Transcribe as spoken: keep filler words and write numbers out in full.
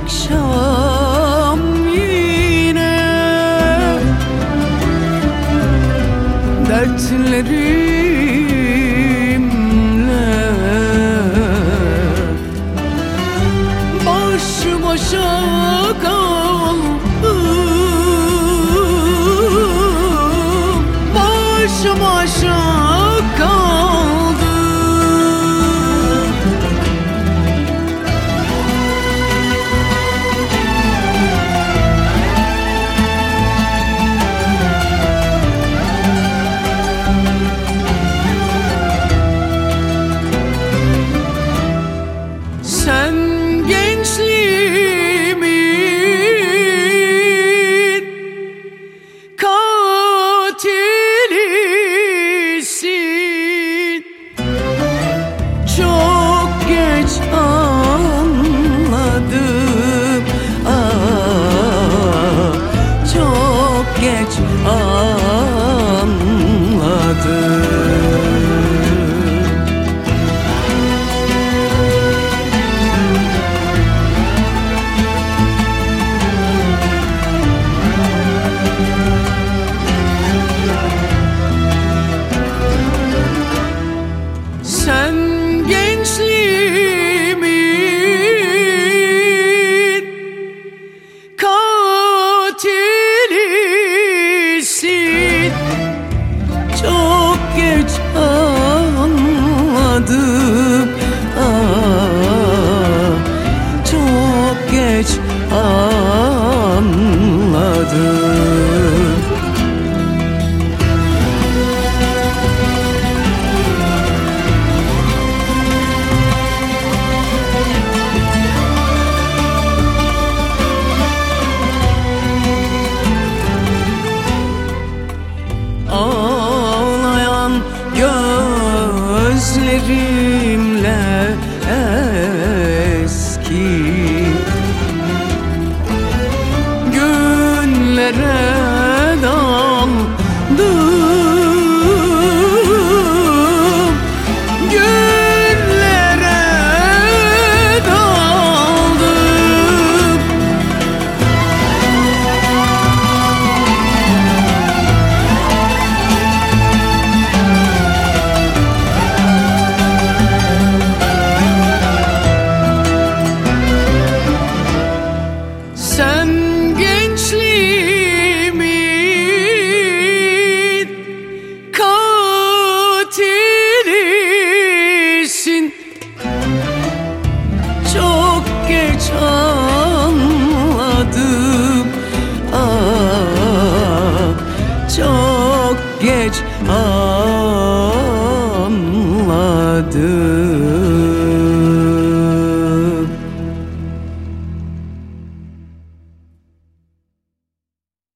akşam yine dertlerimle baş başa kaldım, baş başa kaldım. Sen gençliğimin katilisin. Çok geç anladım, ah, çok geç anladım. Sen gençliğimin katilisin. Çok geç anladım, ah, çok geç anladım. Ağlayan gözlerimle eski günlere daldım, günlere daldım. Sen gençliğimin katilisin. Çok geç anladım, ah, çok geç anladım.